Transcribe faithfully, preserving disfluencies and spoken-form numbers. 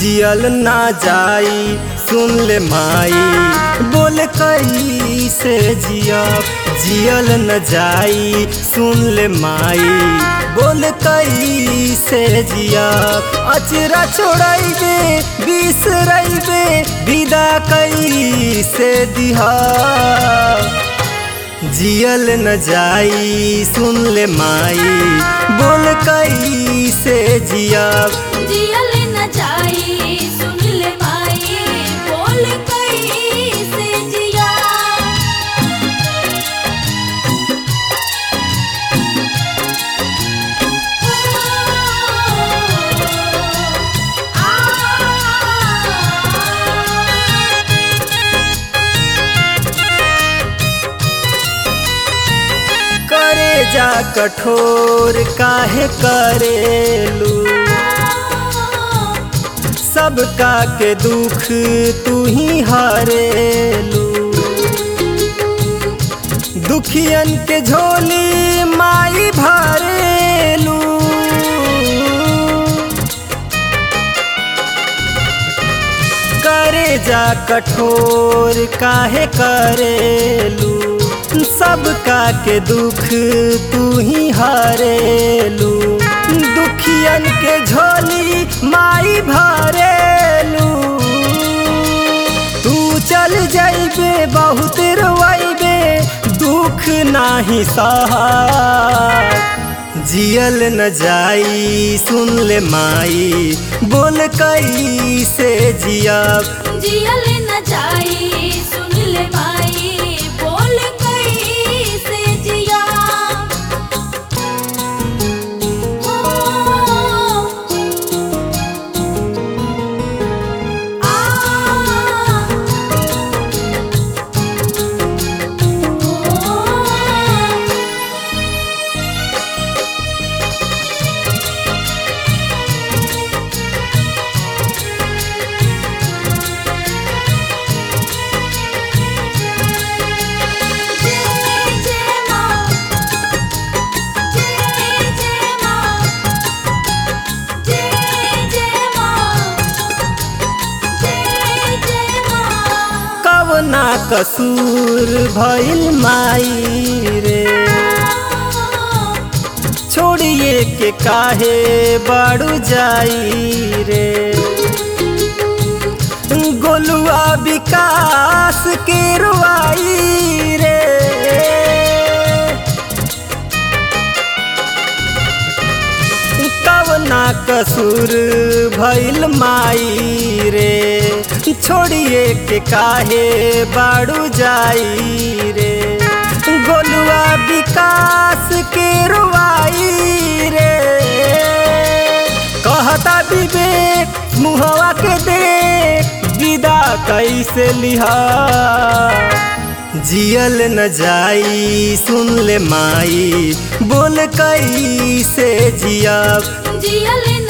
जियल ना जाई सुन ले माई, बोल कैसे जियब। जियल न जाई सुन ले माई, बोल कैसे जियब। अचरा छोड़ाइबे बिसराइबे, विदा कैसे दिहा। जियल न जाई सुन ले माई, बोल कैसे जियब। जियल न जाई सुन ले माई, बोल कैसे जिया। करे जा कठोर काहे करेलू, सबका के दुख तू ही हरेलू। दुखियन के झोली माई भरेलू, करे जा कठोर काहे करेलू। सबका के दुख तू ही हरेलू। दुखियन के झोली माई भरेलू। तू चल जाइबे बहुत रोइबे, दुख नाही सहा। जियल न जाई सुन ले माई, बोल कैसे जियब। जियल न जाई सुन ले माई, बोल कैसे जिया। ना कसूर भइल माई रे, छोड़िए के काहे बाड़ू जाई रे। गोलुआ विकास के रुआई रे, कवना कसूर भइल माई रे, छोड़िए के काहे बाड़ू जाई रे। गोलुआ विकास के रुआई रे, कहता विवेक मुहवा के देख, विदा कैसे लिहा। जियल न जाई सुन ले माई, बोल कैसे जियब। जियल